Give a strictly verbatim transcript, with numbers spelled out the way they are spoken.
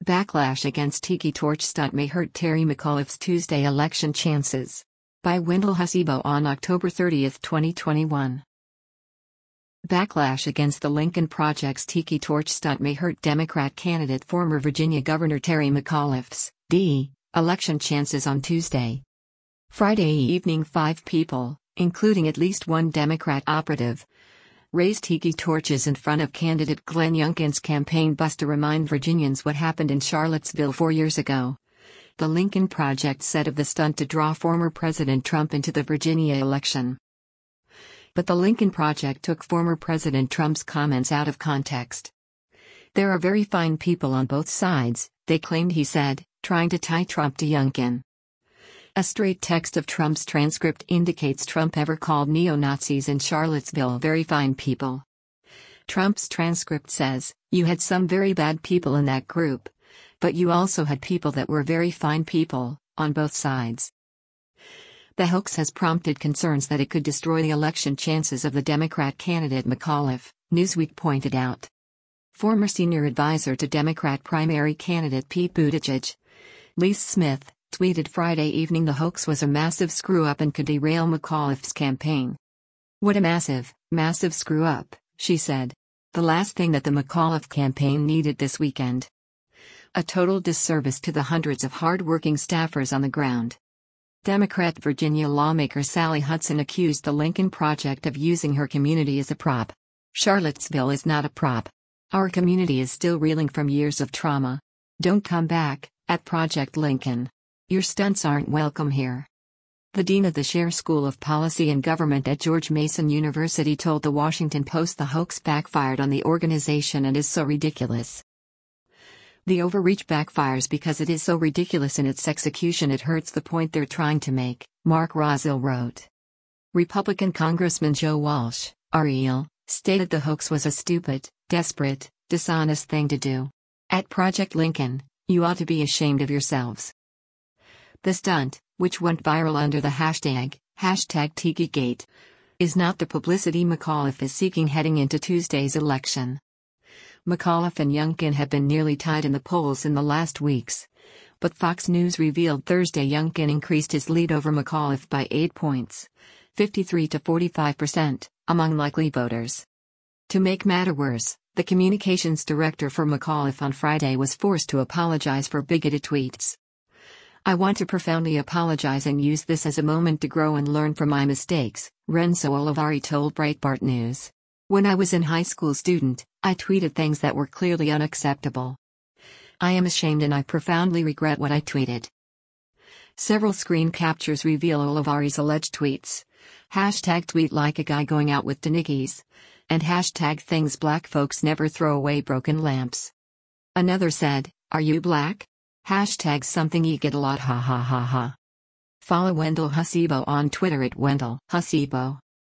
Backlash against Tiki Torch stunt may hurt Terry McAuliffe's Tuesday election chances. By Wendell Hasibo on October thirtieth, twenty twenty-one. Backlash against the Lincoln Project's Tiki Torch stunt may hurt Democrat candidate former Virginia Governor Terry McAuliffe's D. election chances on Tuesday. Friday evening, five people, including at least one Democrat operative, raised tiki torches in front of candidate Glenn Youngkin's campaign bus to remind Virginians what happened in Charlottesville four years ago. The Lincoln Project said of the stunt to draw former President Trump into the Virginia election. But the Lincoln Project took former President Trump's comments out of context. There are very fine people on both sides, they claimed he said, trying to tie Trump to Youngkin. A straight text of Trump's transcript indicates Trump ever called neo-Nazis in Charlottesville very fine people. Trump's transcript says, "You had some very bad people in that group. But you also had people that were very fine people, on both sides." The hoax has prompted concerns that it could destroy the election chances of the Democrat candidate McAuliffe, Newsweek pointed out. Former senior advisor to Democrat primary candidate Pete Buttigieg, Lise Smith, tweeted Friday evening the hoax was a massive screw-up and could derail McAuliffe's campaign. "What a massive, massive screw-up," she said. "The last thing that the McAuliffe campaign needed this weekend. A total disservice to the hundreds of hard-working staffers on the ground." Democrat Virginia lawmaker Sally Hudson accused the Lincoln Project of using her community as a prop. "Charlottesville is not a prop. Our community is still reeling from years of trauma. Don't come back, at Project Lincoln. Your stunts aren't welcome here." The dean of the Scher School of Policy and Government at George Mason University told The Washington Post the hoax backfired on the organization and is so ridiculous. "The overreach backfires because it is so ridiculous in its execution it hurts the point they're trying to make," Mark Rozell wrote. Republican Congressman Joe Walsh, R E L, stated the hoax was a stupid, desperate, dishonest thing to do. "At Project Lincoln, you ought to be ashamed of yourselves." The stunt, which went viral under the hashtag, hashtag TikiGate, is not the publicity McAuliffe is seeking heading into Tuesday's election. McAuliffe and Youngkin have been nearly tied in the polls in the last weeks, but Fox News revealed Thursday Youngkin increased his lead over McAuliffe by eight points, fifty-three to forty-five percent, among likely voters. To make matter worse, the communications director for McAuliffe on Friday was forced to apologize for bigoted tweets. "I want to profoundly apologize and use this as a moment to grow and learn from my mistakes," Renzo Olivari told Breitbart News. "When I was in high school student, I tweeted things that were clearly unacceptable. I am ashamed and I profoundly regret what I tweeted." Several screen captures reveal Olivari's alleged tweets. Hashtag tweet like a guy going out with Danicki's. And hashtag things black folks never throw away broken lamps. Another said, "Are you black? Hashtag something you get a lot ha ha ha ha." Follow Wendell Hasibo on Twitter at Wendell Hasibo.